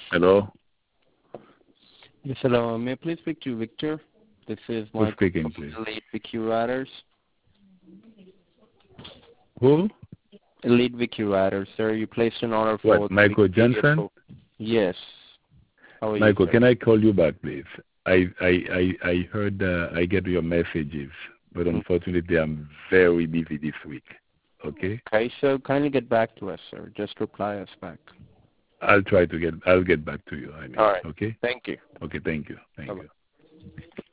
Hello? Yes, hello. May I please speak to Victor? This is Who's Michael speaking, please? from Elite Wiki Writers. Who? Elite Wiki Writers, sir. You placed an order for What, the Michael Wikipedia Johnson? book. Yes. How are you, Michael, sir? can I call you back, please? I heard, I get your messages, but unfortunately I'm very busy this week. Okay? Okay, so kindly get back to us, sir. Just reply us back. I'll get back to you, All right. okay? Thank you. Okay, thank you. Thank Bye-bye. you.